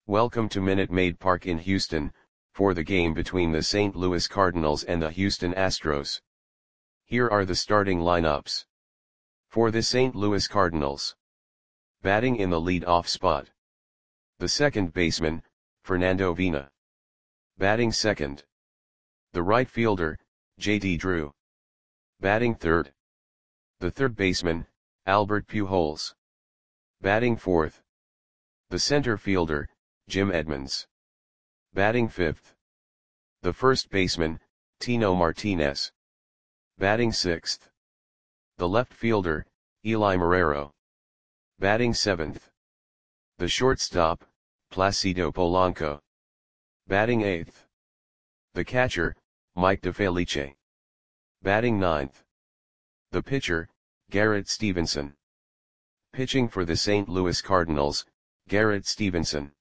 Welcome to Minute Maid Park in Houston, for the game between the St. Louis Cardinals and the Houston Astros. Here are the starting lineups. For the St. Louis Cardinals. Batting in the lead-off spot. The second baseman, Fernando Vina. Batting second. The right fielder, J.D. Drew. Batting third. The third baseman, Albert Pujols. Batting fourth. The center fielder, Jim Edmonds. Batting fifth. The first baseman, Tino Martinez. Batting sixth. The left fielder, Eli Marrero. Batting seventh. The shortstop, Placido Polanco. Batting eighth. The catcher, Mike DeFelice. Batting ninth. The pitcher, Garrett Stevenson. Pitching for the St. Louis Cardinals, Garrett Stevenson.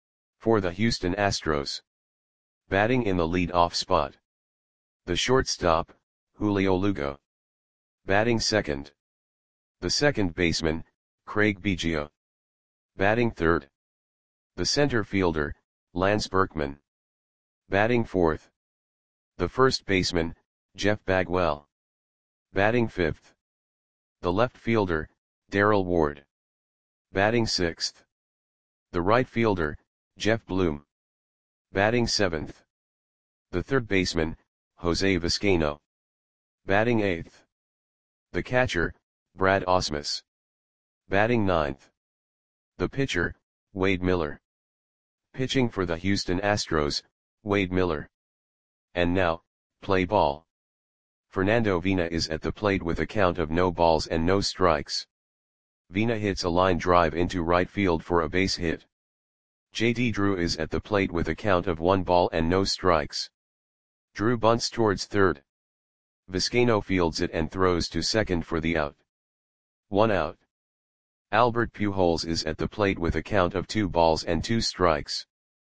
For the Houston Astros. Batting in the lead-off spot. The shortstop, Julio Lugo. Batting second. The second baseman, Craig Biggio. Batting third. The center fielder, Lance Berkman. Batting fourth. The first baseman, Jeff Bagwell. Batting fifth. The left fielder, Darrell Ward. Batting sixth. The right fielder, Jeff Bloom. Batting seventh. The third baseman, Jose Vizcaino. Batting eighth. The catcher, Brad Ausmus. Batting ninth. The pitcher, Wade Miller. Pitching for the Houston Astros, Wade Miller. And now, play ball. Fernando Vina is at the plate with a count of no balls and no strikes. Vina hits a line drive into right field for a base hit. J.D. Drew is at the plate with a count of 1 ball and no strikes. Drew bunts towards third. Vizcaino fields it and throws to second for the out. 1 out. Albert Pujols is at the plate with a count of 2 balls and 2 strikes.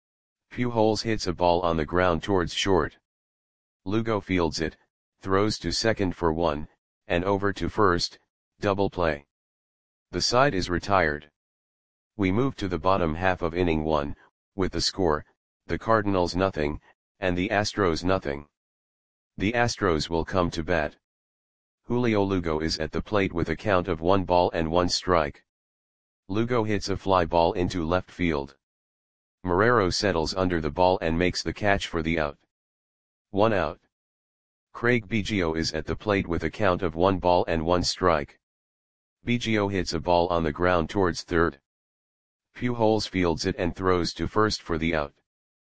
Pujols hits a ball on the ground towards short. Lugo fields it, throws to second for 1, and over to first, double play. The side is retired. We move to the bottom half of inning 1, with the score, the Cardinals nothing, and the Astros nothing. The Astros will come to bat. Julio Lugo is at the plate with a count of 1 ball and 1 strike. Lugo hits a fly ball into left field. Marrero settles under the ball and makes the catch for the out. 1 out. Craig Biggio is at the plate with a count of 1 ball and 1 strike. Biggio hits a ball on the ground towards third. Pujols fields it and throws to first for the out.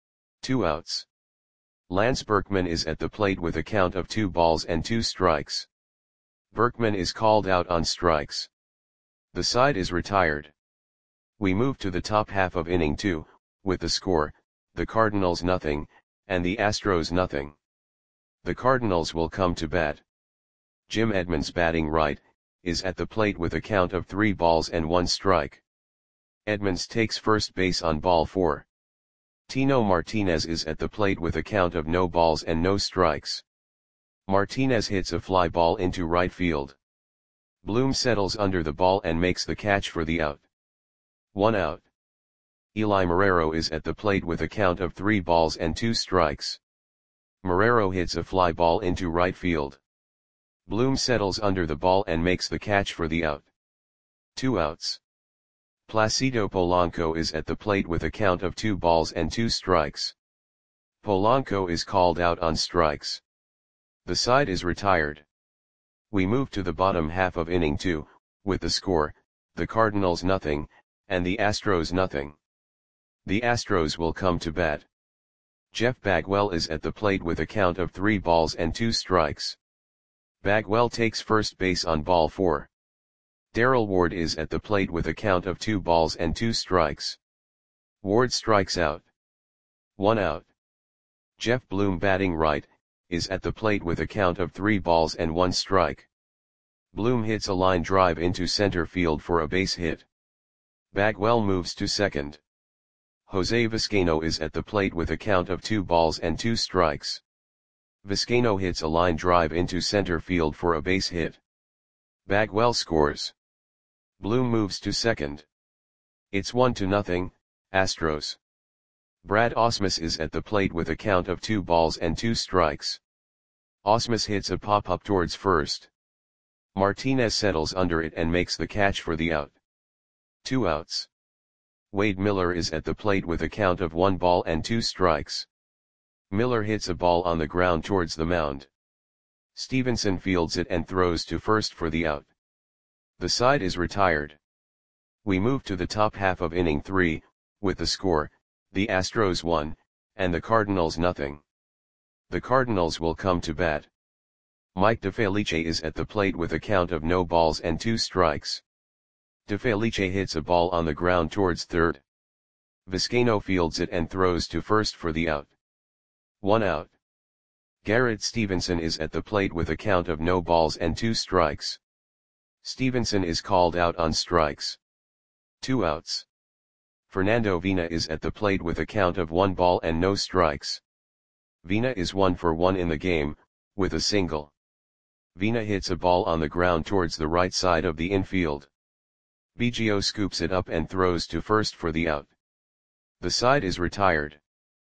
2 outs. Lance Berkman is at the plate with a count of 2 balls and 2 strikes. Berkman is called out on strikes. The side is retired. We move to the top half of inning 2, with the score, the Cardinals nothing, and the Astros nothing. The Cardinals will come to bat. Jim Edmonds batting right, is at the plate with a count of 3 balls and 1 strike. Edmonds takes first base on ball 4. Tino Martinez is at the plate with a count of no balls and no strikes. Martinez hits a fly ball into right field. Bloom settles under the ball and makes the catch for the out. 1 out. Eli Marrero is at the plate with a count of 3 balls and 2 strikes. Marrero hits a fly ball into right field. Bloom settles under the ball and makes the catch for the out. 2 outs. Placido Polanco is at the plate with a count of 2 balls and 2 strikes. Polanco is called out on strikes. The side is retired. We move to the bottom half of inning 2, with the score, the Cardinals nothing, and the Astros nothing. The Astros will come to bat. Jeff Bagwell is at the plate with a count of 3 balls and 2 strikes. Bagwell takes first base on ball 4. Darrell Ward is at the plate with a count of 2 balls and 2 strikes. Ward strikes out. 1 out. Jeff Bloom batting right, is at the plate with a count of 3 balls and 1 strike. Bloom hits a line drive into center field for a base hit. Bagwell moves to second. Jose Vizcaino is at the plate with a count of 2 balls and 2 strikes. Vizcaino hits a line drive into center field for a base hit. Bagwell scores. Bloom moves to second. It's 1-0, Astros. Brad Ausmus is at the plate with a count of 2 balls and 2 strikes. Ausmus hits a pop-up towards first. Martinez settles under it and makes the catch for the out. 2 outs. Wade Miller is at the plate with a count of 1 ball and 2 strikes. Miller hits a ball on the ground towards the mound. Stevenson fields it and throws to first for the out. The side is retired. We move to the top half of inning 3, with the score, the Astros 1, and the Cardinals nothing. The Cardinals will come to bat. Mike DeFelice is at the plate with a count of no balls and 2 strikes. DeFelice hits a ball on the ground towards third. Vizcaino fields it and throws to first for the out. 1 out. Garrett Stevenson is at the plate with a count of no balls and 2 strikes. Stevenson is called out on strikes. 2 outs. Fernando Vina is at the plate with a count of 1 ball and no strikes. Vina is 1 for 1 in the game, with a single. Vina hits a ball on the ground towards the right side of the infield. Biggio scoops it up and throws to first for the out. The side is retired.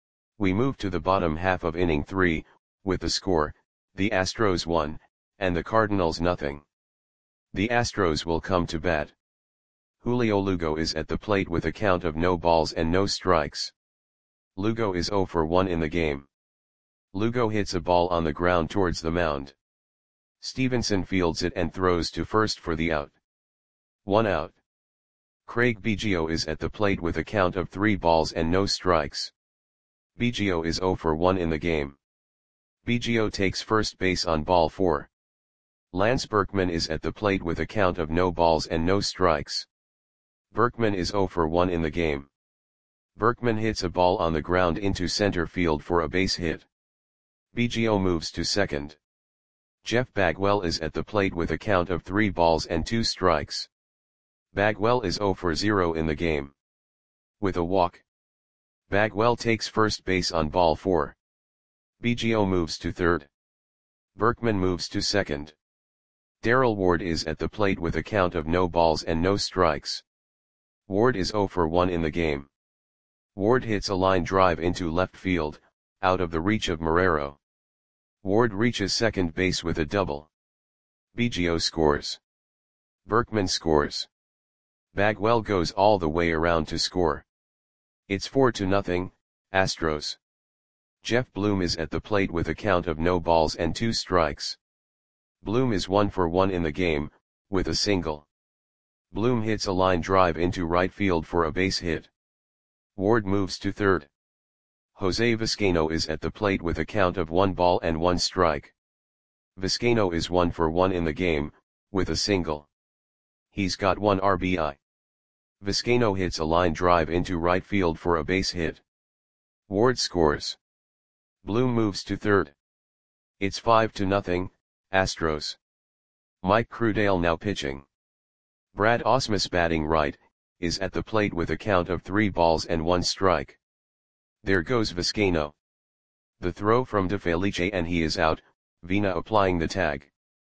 We move to the bottom half of inning 3, with the score, the Astros 1, and the Cardinals nothing. The Astros will come to bat. Julio Lugo is at the plate with a count of no balls and no strikes. Lugo is 0 for 1 in the game. Lugo hits a ball on the ground towards the mound. Stevenson fields it and throws to first for the out. 1 out. Craig Biggio is at the plate with a count of 3 balls and no strikes. Biggio is 0 for 1 in the game. Biggio takes first base on ball 4. Lance Berkman is at the plate with a count of no balls and no strikes. Berkman is 0 for 1 in the game. Berkman hits a ball on the ground into center field for a base hit. Biggio moves to second. Jeff Bagwell is at the plate with a count of 3 balls and 2 strikes. Bagwell is 0 for 0 in the game. With a walk, Bagwell takes first base on ball 4. Biggio moves to third. Berkman moves to second. Darrell Ward is at the plate with a count of no balls and no strikes. Ward is 0 for 1 in the game. Ward hits a line drive into left field, out of the reach of Marrero. Ward reaches second base with a double. Biggio scores. Berkman scores. Bagwell goes all the way around to score. It's 4-0, Astros. Jeff Bloom is at the plate with a count of no balls and 2 strikes. Bloom is 1 for 1 in the game, with a single. Bloom hits a line drive into right field for a base hit. Ward moves to third. Jose Vizcaino is at the plate with a count of 1 ball and 1 strike. Vizcaino is 1 for 1 in the game, with a single. He's got 1 RBI. Vizcaino hits a line drive into right field for a base hit. Ward scores. Bloom moves to third. It's 5-0, Astros. Mike Crudale now pitching. Brad Ausmus batting right, is at the plate with a count of 3 balls and 1 strike. There goes Vizcaino. The throw from DeFelice and he is out, Vina applying the tag.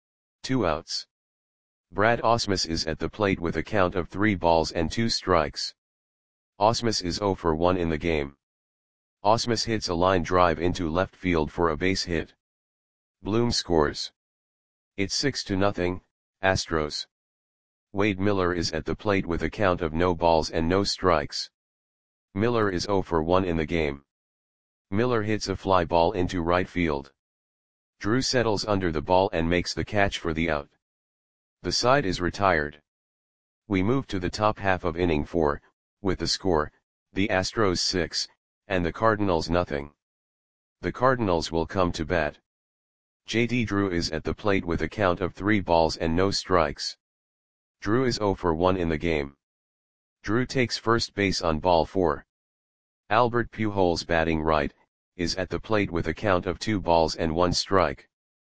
2 outs. Brad Ausmus is at the plate with a count of 3 balls and 2 strikes. Ausmus is 0 for 1 in the game. Ausmus hits a line drive into left field for a base hit. Bloom scores. It's 6-0, Astros. Wade Miller is at the plate with a count of no balls and no strikes. Miller is 0 for 1 in the game. Miller hits a fly ball into right field. Drew settles under the ball and makes the catch for the out. The side is retired. We move to the top half of inning 4, with the score, the Astros 6, and the Cardinals nothing. The Cardinals will come to bat. J.D. Drew is at the plate with a count of 3 balls and no strikes. Drew is 0 for 1 in the game. Drew takes first base on ball 4. Albert Pujols batting right, is at the plate with a count of 2 balls and 1 strike.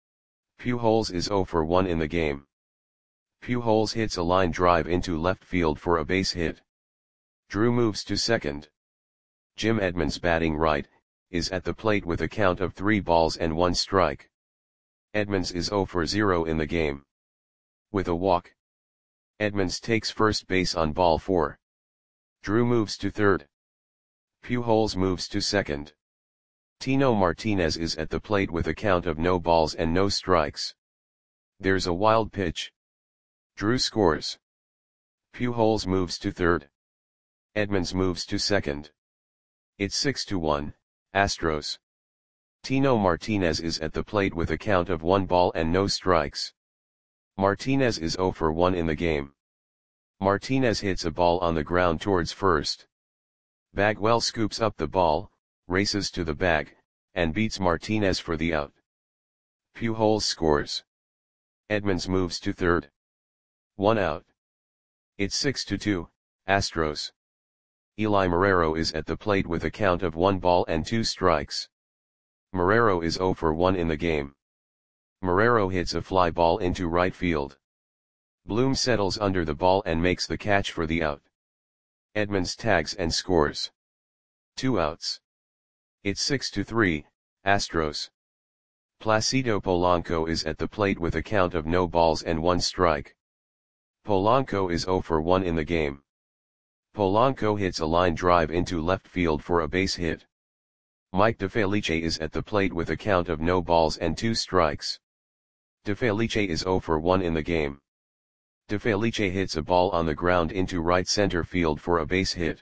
Pujols is 0 for 1 in the game. Pujols hits a line drive into left field for a base hit. Drew moves to second. Jim Edmonds batting right, is at the plate with a count of 3 balls and 1 strike. Edmonds is 0 for 0 in the game. With a walk, Edmonds takes first base on ball 4. Drew moves to third. Pujols moves to second. Tino Martinez is at the plate with a count of no balls and no strikes. There's a wild pitch. Drew scores. Pujols moves to third. Edmonds moves to second. It's 6-1, Astros. Tino Martinez is at the plate with a count of 1 ball and no strikes. Martinez is 0 for 1 in the game. Martinez hits a ball on the ground towards first. Bagwell scoops up the ball, races to the bag, and beats Martinez for the out. Pujols scores. Edmonds moves to third. 1 out. It's 6-2, Astros. Eli Marrero is at the plate with a count of 1 ball and 2 strikes. Marrero is 0 for 1 in the game. Marrero hits a fly ball into right field. Bloom settles under the ball and makes the catch for the out. Edmonds tags and scores. 2 outs. It's 6-3, Astros. Placido Polanco is at the plate with a count of no balls and 1 strike. Polanco is 0 for 1 in the game. Polanco hits a line drive into left field for a base hit. Mike DeFelice is at the plate with a count of no balls and 2 strikes. DeFelice is 0 for 1 in the game. DeFelice hits a ball on the ground into right center field for a base hit.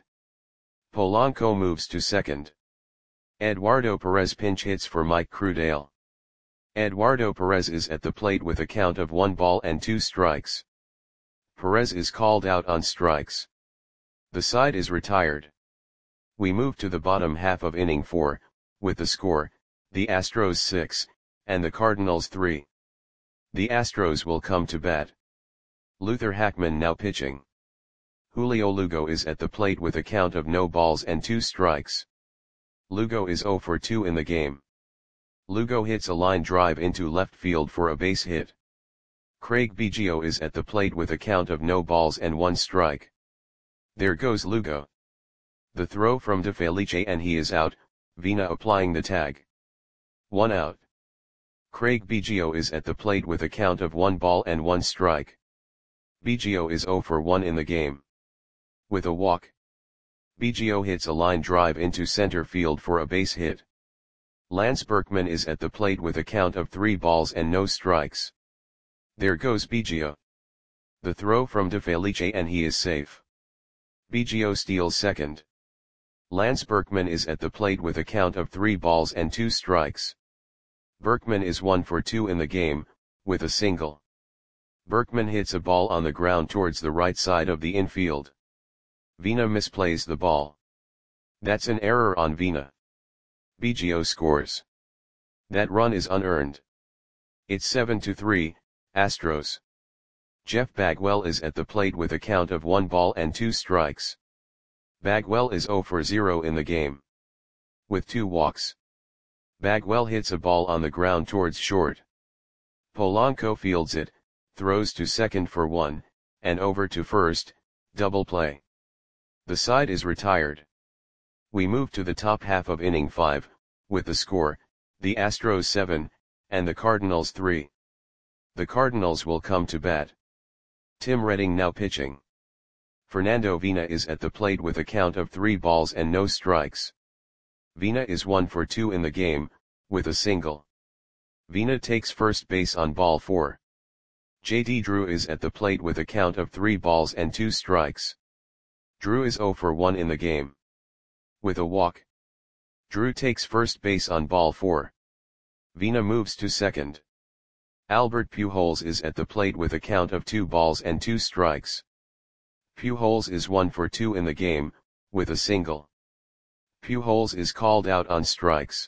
Polanco moves to second. Eduardo Perez pinch hits for Mike Crudale. Eduardo Perez is at the plate with a count of 1 ball and 2 strikes. Perez is called out on strikes. The side is retired. We move to the bottom half of inning 4, with the score, the Astros 6, and the Cardinals 3. The Astros will come to bat. Luther Hackman now pitching. Julio Lugo is at the plate with a count of no balls and 2 strikes. Lugo is 0 for 2 in the game. Lugo hits a line drive into left field for a base hit. Craig Biggio is at the plate with a count of no balls and 1 strike. There goes Lugo. The throw from DeFelice and he is out, Vina applying the tag. 1 out. Craig Biggio is at the plate with a count of 1 ball and 1 strike. Biggio is 0 for 1 in the game. With a walk. Biggio hits a line drive into center field for a base hit. Lance Berkman is at the plate with a count of 3 balls and no strikes. There goes Biggio. The throw from DeFelice and he is safe. Biggio steals second. Lance Berkman is at the plate with a count of 3 balls and 2 strikes. Berkman is 1 for 2 in the game, with a single. Berkman hits a ball on the ground towards the right side of the infield. Vina misplays the ball. That's an error on Vina. Biggio scores. That run is unearned. It's 7-3, Astros. Jeff Bagwell is at the plate with a count of 1 ball and 2 strikes. Bagwell is 0 for 0 in the game. With 2 walks. Bagwell hits a ball on the ground towards short. Polanco fields it, throws to second for 1, and over to first, double play. The side is retired. We move to the top half of inning 5, with the score, the Astros 7, and the Cardinals 3. The Cardinals will come to bat. Tim Redding now pitching. Fernando Vina is at the plate with a count of 3 balls and no strikes. Vina is 1 for 2 in the game, with a single. Vina takes first base on ball 4. J.D. Drew is at the plate with a count of 3 balls and 2 strikes. Drew is 0 for 1 in the game. With a walk. Drew takes first base on ball 4. Vina moves to second. Albert Pujols is at the plate with a count of 2 balls and 2 strikes. Pujols is 1 for 2 in the game, with a single. Pujols is called out on strikes.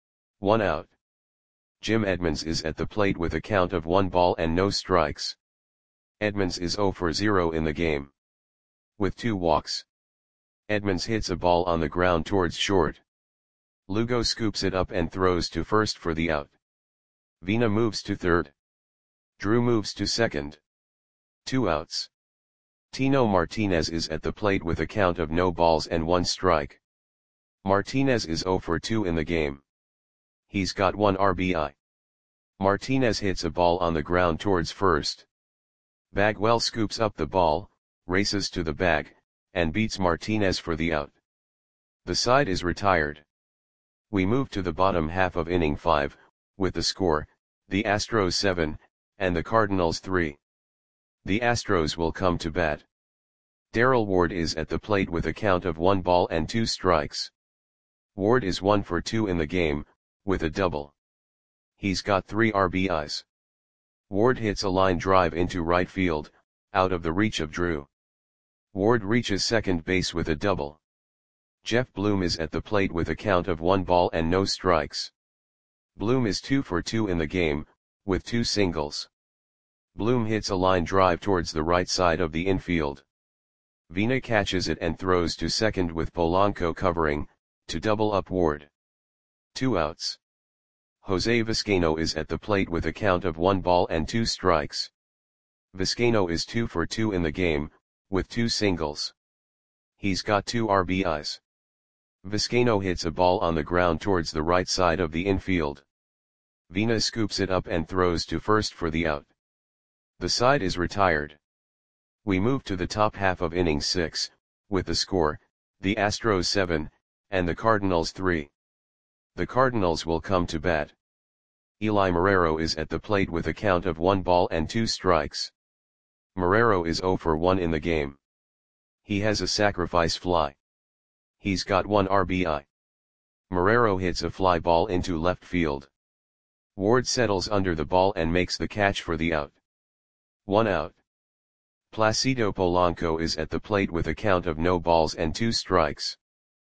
1 out. Jim Edmonds is at the plate with a count of 1 ball and no strikes. Edmonds is 0 for 0 in the game. With 2 walks. Edmonds hits a ball on the ground towards short. Lugo scoops it up and throws to first for the out. Vina moves to third. Drew moves to second. 2 outs. Tino Martinez is at the plate with a count of no balls and 1 strike. Martinez is 0 for 2 in the game. He's got 1 RBI. Martinez hits a ball on the ground towards first. Bagwell scoops up the ball, races to the bag, and beats Martinez for the out. The side is retired. We move to the bottom half of inning 5, with the score, the Astros 7, and the Cardinals 3. The Astros will come to bat. Darrell Ward is at the plate with a count of 1 ball and 2 strikes. Ward is 1 for 2 in the game, with a double. He's got 3 RBIs. Ward hits a line drive into right field, out of the reach of Drew. Ward reaches second base with a double. Jeff Bloom is at the plate with a count of 1 ball and no strikes. Bloom is 2 for 2 in the game, with 2 singles. Bloom hits a line drive towards the right side of the infield. Vina catches it and throws to second with Polanco covering, to double up Ward. 2 outs. Jose Vizcaino is at the plate with a count of 1 ball and 2 strikes. Vizcaino is 2 for 2 in the game, with 2 singles. He's got 2 RBIs. Vizcaino hits a ball on the ground towards the right side of the infield. Vina scoops it up and throws to first for the out. The side is retired. We move to the top half of inning 6, with the score, the Astros 7, and the Cardinals 3. The Cardinals will come to bat. Eli Marrero is at the plate with a count of 1 ball and 2 strikes. Marrero is 0 for 1 in the game. He has a sacrifice fly. He's got 1 RBI. Marrero hits a fly ball into left field. Ward settles under the ball and makes the catch for the out. 1 out. Placido Polanco is at the plate with a count of no balls and 2 strikes.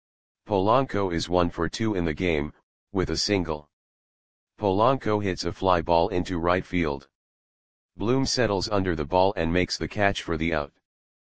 Polanco is 1 for 2 in the game, with a single. Polanco hits a fly ball into right field. Bloom settles under the ball and makes the catch for the out.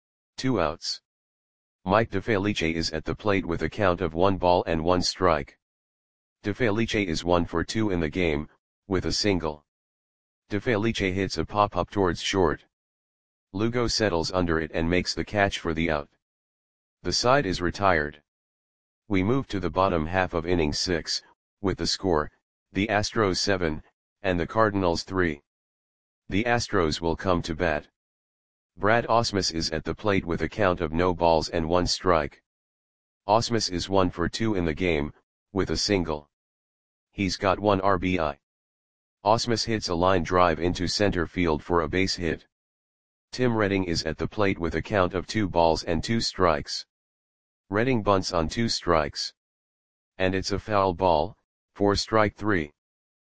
2 outs. Mike DeFelice is at the plate with a count of 1 ball and 1 strike. DeFelice is 1 for 2 in the game, with a single. DeFelice hits a pop-up towards short. Lugo settles under it and makes the catch for the out. The side is retired. We move to the bottom half of inning 6, with the score, the Astros 7, and the Cardinals 3. The Astros will come to bat. Brad Ausmus is at the plate with a count of no balls and 1 strike. Ausmus is 1 for 2 in the game, with a single. He's got 1 RBI. Ausmus hits a line drive into center field for a base hit. Tim Redding is at the plate with a count of 2 balls and 2 strikes. Redding bunts on 2 strikes. And it's a foul ball, for strike 3.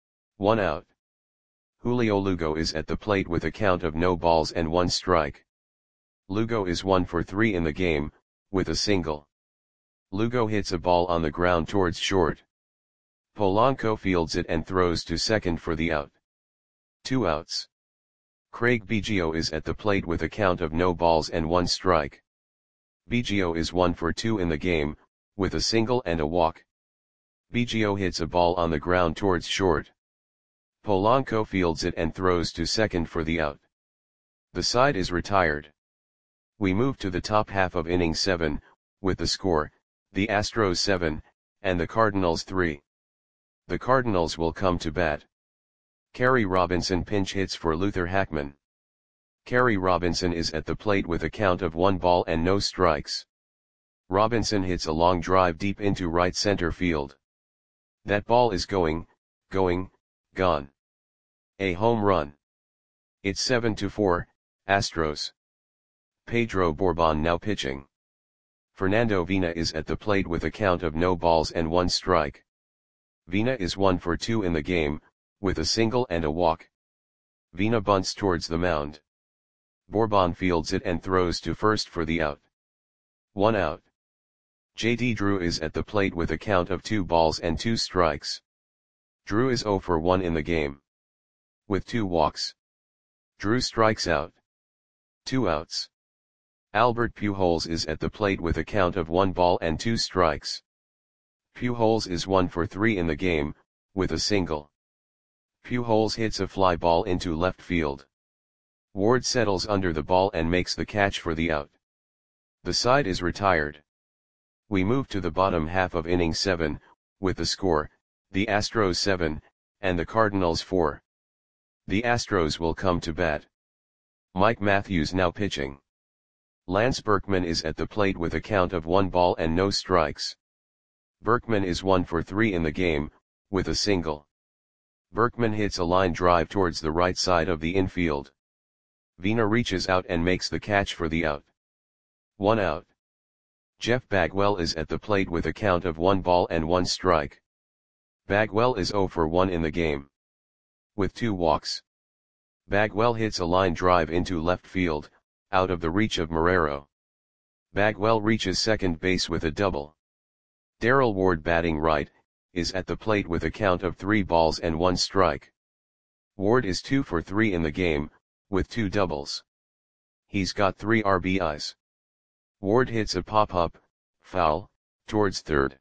1 out. Julio Lugo is at the plate with a count of no balls and 1 strike. Lugo is 1 for 3 in the game, with a single. Lugo hits a ball on the ground towards short. Polanco fields it and throws to second for the out. 2 outs. Craig Biggio is at the plate with a count of no balls and 1 strike. Biggio is 1 for 2 in the game, with a single and a walk. Biggio hits a ball on the ground towards short. Polanco fields it and throws to second for the out. The side is retired. We move to the top half of inning 7, with the score, the Astros 7, and the Cardinals 3. The Cardinals will come to bat. Kerry Robinson pinch hits for Luther Hackman. Kerry Robinson is at the plate with a count of 1 ball and no strikes. Robinson hits a long drive deep into right center field. That ball is going, gone. A home run. It's 7-4, Astros. Pedro Borbon now pitching. Fernando Vina is at the plate with a count of no balls and 1 strike. Vina is 1 for 2 in the game, with a single and a walk. Vina bunts towards the mound. Borbon fields it and throws to first for the out. 1 out. J.D. Drew is at the plate with a count of 2 balls and 2 strikes. Drew is 0 for 1 in the game. With 2 walks. Drew strikes out. 2 outs. Albert Pujols is at the plate with a count of 1 ball and 2 strikes. Pujols is 1 for 3 in the game, with a single. Pujols hits a fly ball into left field. Ward settles under the ball and makes the catch for the out. The side is retired. We move to the bottom half of inning 7, with the score, the Astros 7, and the Cardinals 4. The Astros will come to bat. Mike Matthews now pitching. Lance Berkman is at the plate with a count of 1 ball and no strikes. Berkman is 1 for 3 in the game, with a single. Berkman hits a line drive towards the right side of the infield. Vina reaches out and makes the catch for the out. 1 out. Jeff Bagwell is at the plate with a count of 1 ball and 1 strike. Bagwell is 0 for 1 in the game. With 2 walks. Bagwell hits a line drive into left field, out of the reach of Marrero. Bagwell reaches second base with a double. Darrell Ward, batting right, is at the plate with a count of 3 balls and 1 strike. Ward is 2 for 3 in the game, with 2 doubles. He's got 3 RBIs. Ward hits a pop-up, foul, towards third.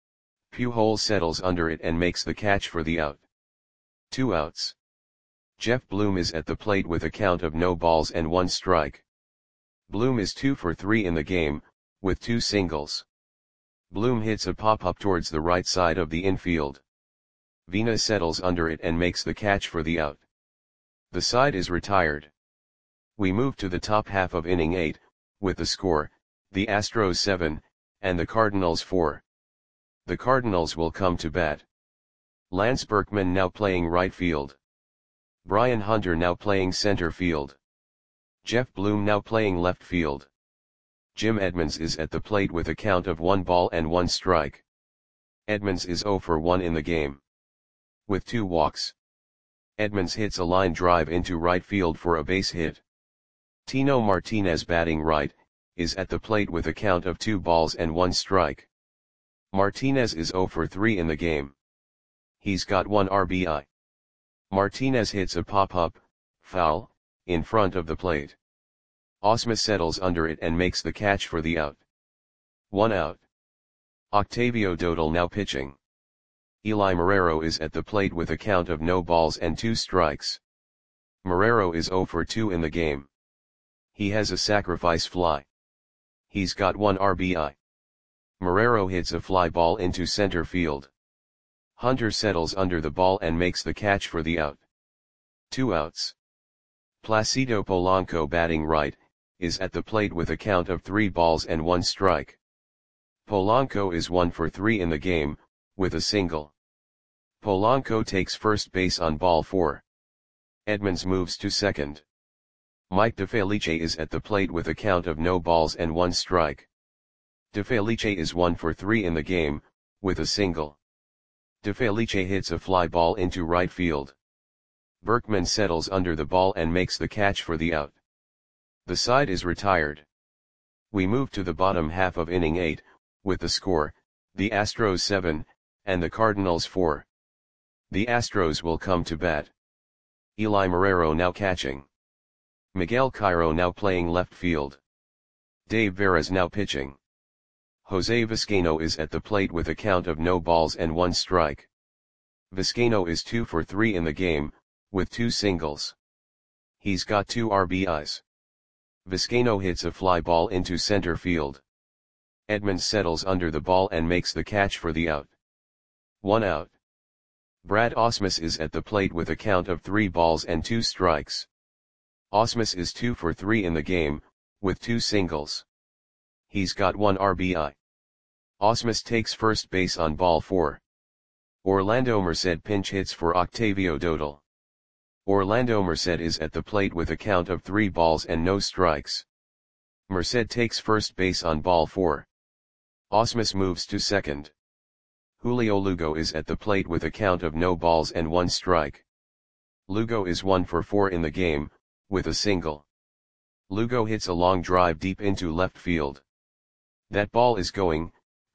Pujols settles under it and makes the catch for the out. 2 outs. Jeff Bloom is at the plate with a count of no balls and 1 strike. Bloom is 2 for 3 in the game, with 2 singles. Bloom hits a pop-up towards the right side of the infield. Vina settles under it and makes the catch for the out. The side is retired. We move to the top half of inning 8, with the score, the Astros 7, and the Cardinals 4. The Cardinals will come to bat. Lance Berkman now playing right field. Brian Hunter now playing center field. Jeff Bloom now playing left field. Jim Edmonds is at the plate with a count of 1 ball and 1 strike. Edmonds is 0 for 1 in the game. With 2 walks. Edmonds hits a line drive into right field for a base hit. Tino Martinez, batting right, is at the plate with a count of 2 balls and 1 strike. Martinez is 0 for 3 in the game. He's got 1 RBI. Martinez hits a pop-up, foul, in front of the plate. Osma settles under it and makes the catch for the out. 1 out. Octavio Dodal now pitching. Eli Marrero is at the plate with a count of no balls and 2 strikes. Marrero is 0 for 2 in the game. He has a sacrifice fly. He's got 1 RBI. Marrero hits a fly ball into center field. Hunter settles under the ball and makes the catch for the out. 2 outs. Placido Polanco, batting right, is at the plate with a count of 3 balls and 1 strike. Polanco is 1 for 3 in the game, with a single. Polanco takes first base on ball 4. Edmonds moves to second. Mike DeFelice is at the plate with a count of no balls and 1 strike. DeFelice is 1 for 3 in the game, with a single. DeFelice hits a fly ball into right field. Berkman settles under the ball and makes the catch for the out. The side is retired. We move to the bottom half of inning 8, with the score, the Astros 7, and the Cardinals 4. The Astros will come to bat. Eli Marrero now catching. Miguel Cairo now playing left field. Dave Veras now pitching. Jose Vizcaino is at the plate with a count of no balls and 1 strike. Vizcaino is 2 for 3 in the game, with 2 singles. He's got 2 RBIs. Vizcaino hits a fly ball into center field. Edmonds settles under the ball and makes the catch for the out. 1 out. Brad Ausmus is at the plate with a count of 3 balls and 2 strikes. Ausmus is 2 for 3 in the game, with 2 singles. He's got 1 RBI. Ausmus takes first base on ball 4. Orlando Merced pinch hits for Octavio Dodal. Orlando Merced is at the plate with a count of 3 balls and no strikes. Merced takes first base on ball 4. Ausmus moves to second. Julio Lugo is at the plate with a count of no balls and 1 strike. Lugo is 1 for 4 in the game, with a single. Lugo hits a long drive deep into left field. That ball is gone.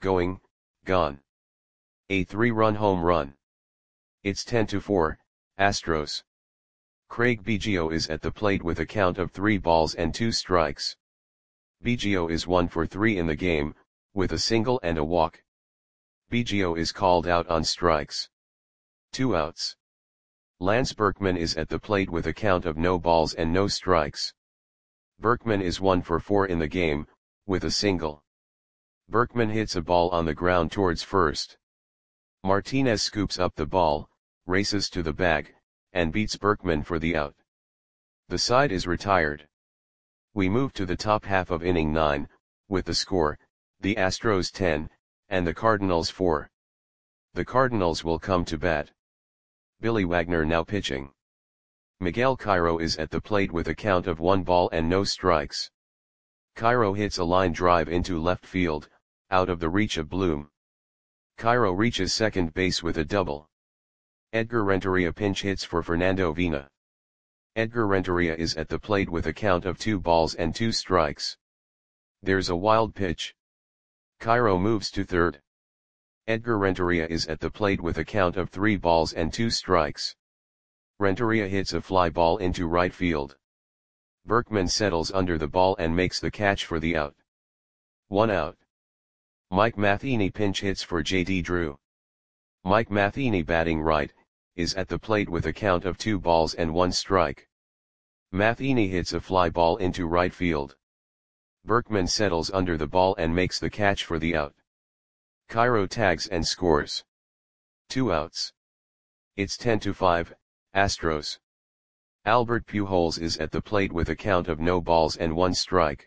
A 3-run home run. It's 10-4, Astros. Craig Biggio is at the plate with a count of 3 balls and 2 strikes. Biggio is 1 for 3 in the game, with a single and a walk. Biggio is called out on strikes. 2 outs. Lance Berkman is at the plate with a count of no balls and no strikes. Berkman is 1 for 4 in the game, with a single. Berkman hits a ball on the ground towards first. Martinez scoops up the ball, races to the bag, and beats Berkman for the out. The side is retired. We move to the top half of inning 9, with the score, the Astros 10, and the Cardinals 4. The Cardinals will come to bat. Billy Wagner now pitching. Miguel Cairo is at the plate with a count of 1 ball and no strikes. Cairo hits a line drive into left field, out of the reach of Bloom. Cairo reaches second base with a double. Edgar Renteria pinch hits for Fernando Vina. Edgar Renteria is at the plate with a count of 2 balls and 2 strikes. There's a wild pitch. Cairo moves to third. Edgar Renteria is at the plate with a count of 3 balls and 2 strikes. Renteria hits a fly ball into right field. Berkman settles under the ball and makes the catch for the out. 1 out. Mike Matheny pinch hits for J.D. Drew. Mike Matheny, batting right, is at the plate with a count of 2 balls and 1 strike. Matheny hits a fly ball into right field. Berkman settles under the ball and makes the catch for the out. Cairo tags and scores. 2 outs. It's 10-5, Astros. Albert Pujols is at the plate with a count of no balls and 1 strike.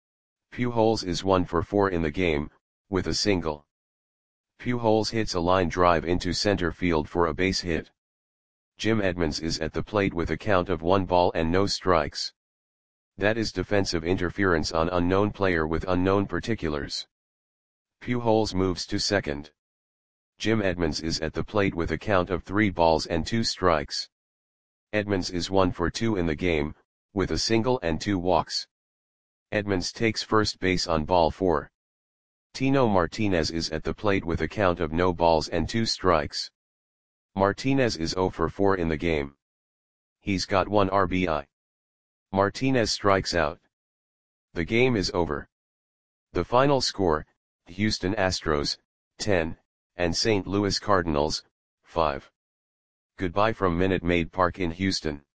Pujols is 1 for 4 in the game, with a single. Pujols hits a line drive into center field for a base hit. Jim Edmonds is at the plate with a count of 1 ball and no strikes. That is defensive interference on unknown player with unknown particulars. Pujols moves to second. Jim Edmonds is at the plate with a count of 3 balls and 2 strikes. Edmonds is 1 for 2 in the game, with a single and 2 walks. Edmonds takes first base on ball 4. Tino Martinez is at the plate with a count of no balls and 2 strikes. Martinez is 0 for 4 in the game. He's got 1 RBI. Martinez strikes out. The game is over. The final score, Houston Astros, 10, and St. Louis Cardinals, 5. Goodbye from Minute Maid Park in Houston.